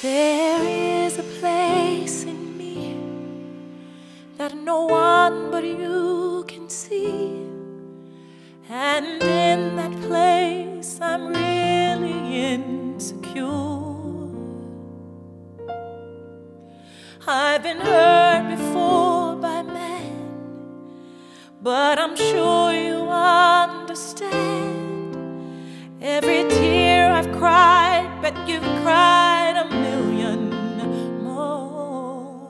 There is a place in me that no one but you can see, and in that place I'm really insecure. I've been hurt before by men, but I'm sure you understand. Every tear I've cried, but you've cried a million more.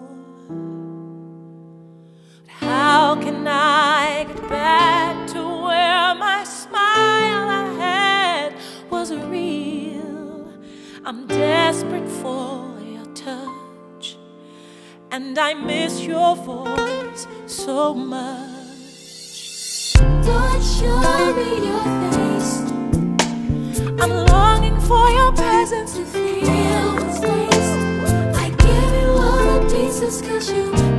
But how can I get back to where my smile I had was real? I'm desperate for your touch, and I miss your voice so much. Don't show me your face. I'm longing for your presence to Feel the space. I give you all the pieces 'cause you